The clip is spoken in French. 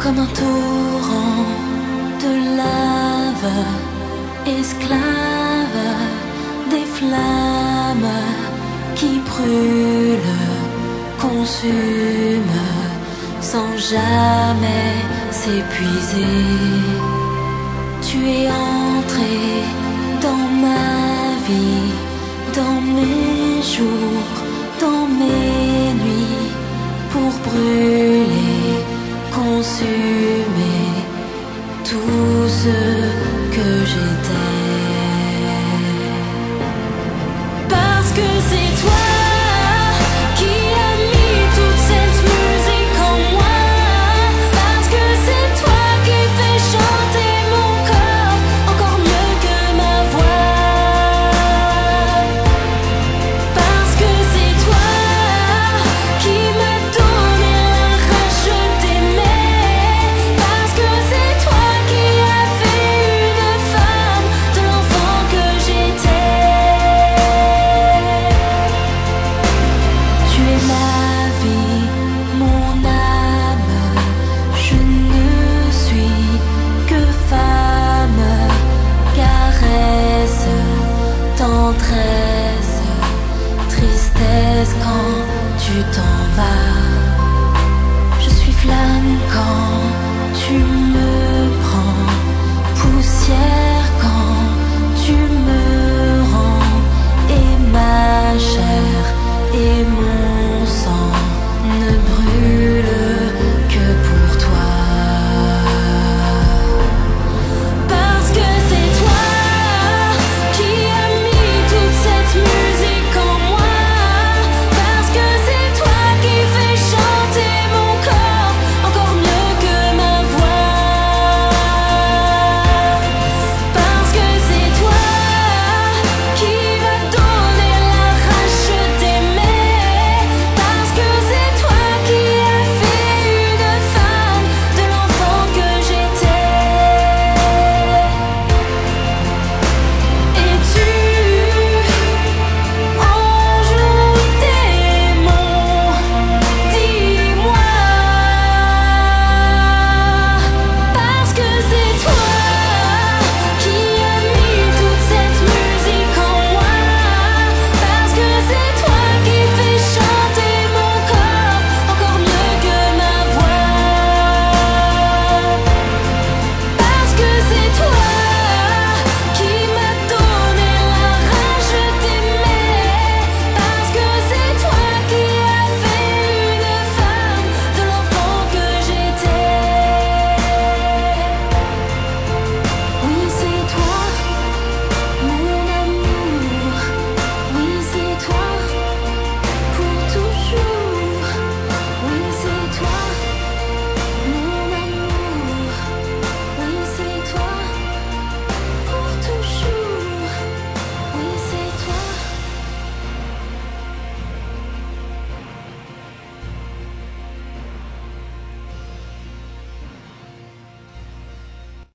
comme un torrent de lave, esclave des flammes qui brûlent, consument sans jamais s'épuiser. Tu es entré dans ma vie, dans mes jours, dans mes nuits, pour brûler, consumer tout ce que j'étais. Parce que c'est toi qui as mis toute cette musique en moi. Parce que c'est toi qui fais chanter mon corps encore mieux que ma voix. Parce que c'est toi qui m'as donné la rage d'aimer. Parce que c'est toi qui as fait une femme de l'enfant que j'étais. Tu es ma vie, mon âme. Je ne suis que femme, caresse, tendresse, tristesse quand tu t'en vas. Je suis flamme quand tu me